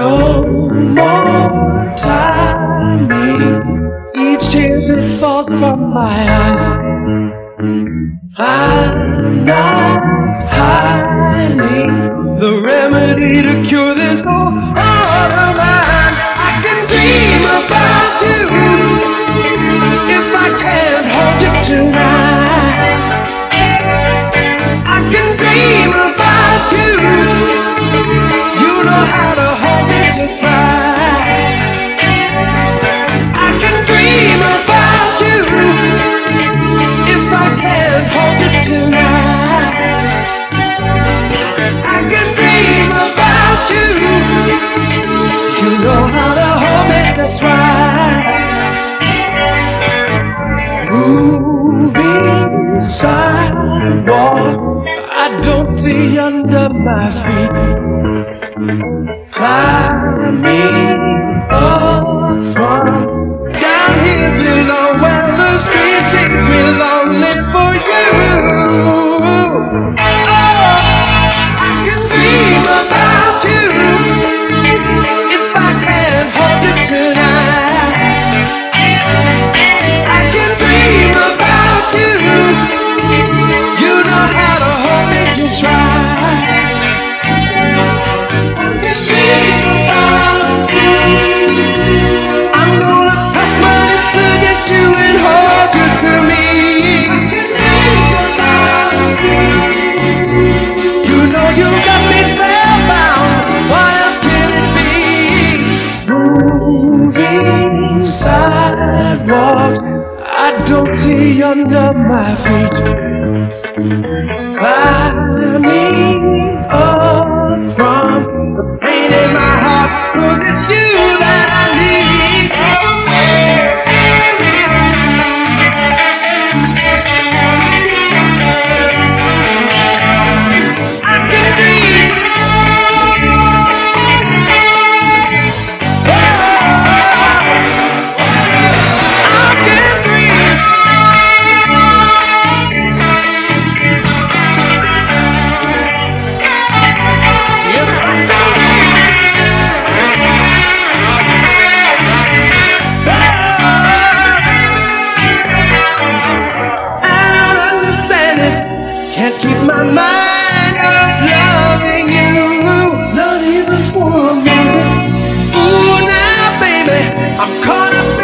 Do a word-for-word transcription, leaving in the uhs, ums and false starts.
No more timing each tear that falls from my eyes. I'm not hiding the remedy to cure this old heart of mine. I can dream about you if I can't hold you tonight. I can dream about you. You know how to hold me just right. I can dream about you if I can't hold you tonight. I can dream about you. You know how to hold me just right. Moving sidewalk, I don't see under my feet. Climbing up from down here below where the street seems me lonely for you. Oh, I can dream about you if I can't hold you tonight. I can dream about you. You know how to hold me just right. I'm gonna press my lips against you and hold you to me. You know you got me spellbound. What else can it be? Moving sidewalks, I don't see under my feet. Climbing up from the pain in my heart, 'cause it's you that I need. I can breathe. Can't keep my mind off loving you, not even for a minute. Ooh, now baby, I'm caught up